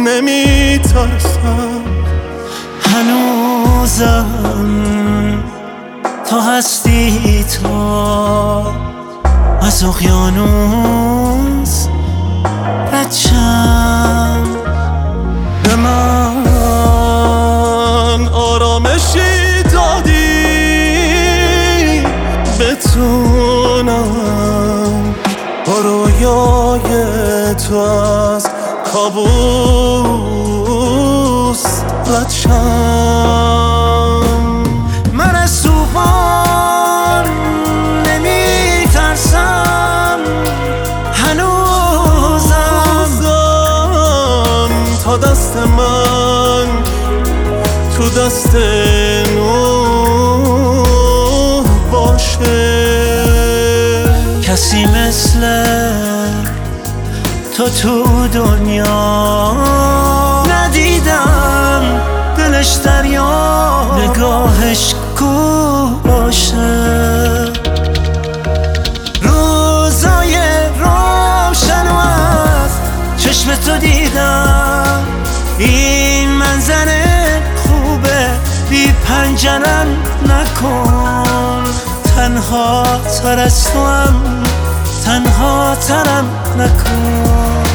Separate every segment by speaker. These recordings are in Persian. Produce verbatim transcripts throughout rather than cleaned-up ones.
Speaker 1: نمی ترسم.
Speaker 2: هنوزم تا هستی تو از اقیانوس بچم.
Speaker 1: به من آرامشی دادی بتونم با رویای تو از کابوس رد شم.
Speaker 2: من از طوفان نمی ترسم. هنوزم
Speaker 1: تا دست من تو دست نوح باشه.
Speaker 2: کسی مثل تو تو دنیا ندیدم. دلش دریا نگاهش کوه باشه. روزای روشن و از چشم تو دیدم. این منظر خوبه بی پنجرم نکن. تنها تر از تو هم تنها ترم نکن.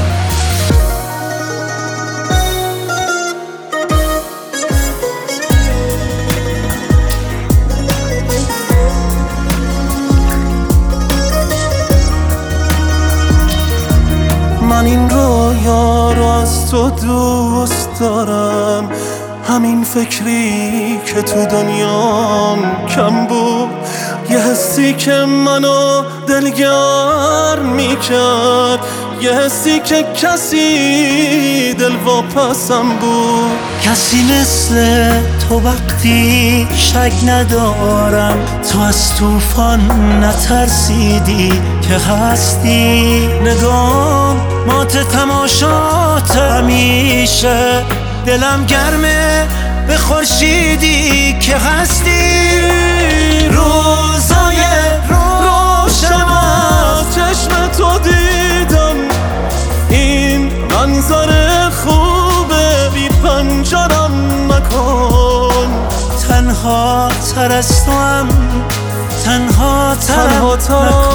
Speaker 1: من این رویا رو از تو دوست دارم. همین فکری که تو دنیام کم بود، یه حسی که منو دلگرم میکرد، یه حسی که کسی دل واپسم بود.
Speaker 2: کسی مثل تو وقتی شک ندارم. تو از طوفان نترسیدی که هستی. نگام مات تماشات همیشه. دلم گرمه به خورشیدی که هستی. روزای روشن
Speaker 1: از چشم تو دیدم. این منظر خوبه بی پنجرم نکن.
Speaker 2: تنها تر از تو هم تنها ترم نکن.